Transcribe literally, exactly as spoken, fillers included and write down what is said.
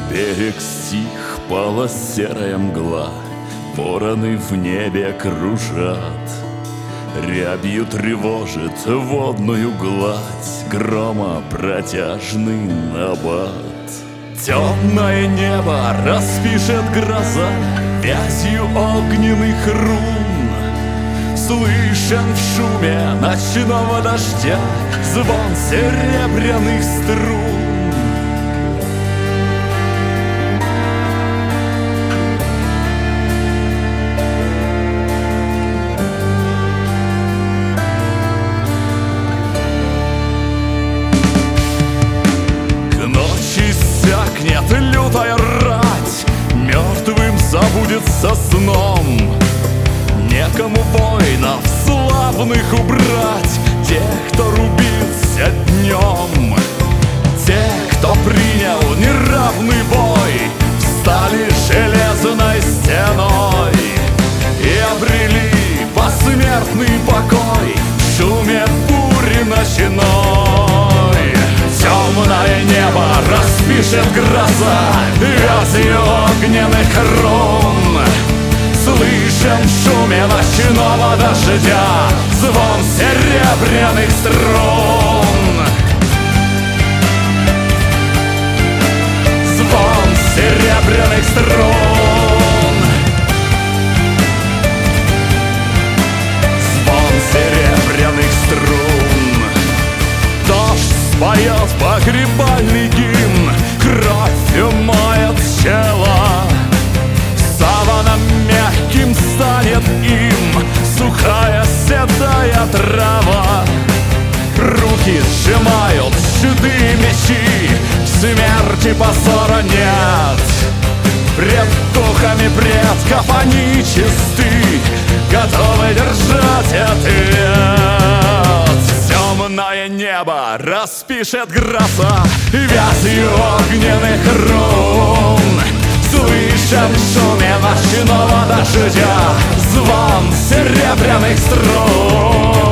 Берег стих, пала серая мгла, вороны в небе кружат. Рябью тревожит водную гладь, грома протяжный набат. Темное небо распишет гроза вязью огненных рун. Слышен в шуме ночного дождя звон серебряных струн. Иссякнет лютая рать, мертвым забудется сном. Некому воинов славных убрать, тех, кто рубился днем. Те, кто принял неравный бой, встали железной стеной и обрели посмертный покой в шуме бури ночной. Темное небо распишет гроза вязью огненных рун. Слышен в шуме ночного дождя звон серебряных струн. Звон серебряных струн. Звон серебряных струн. Дождь поет погребальный гимн, кровь умоет чела. Саваном мягким станет им сухая седая трава. Руки сжимают щиты и мечи, в смерти позора нет. Пред духами предков они чисты, готовы держать ответ. Темное небо распишет гроза вязью огненных рун. Слышен в шуме ночного дождя звон серебряных струн.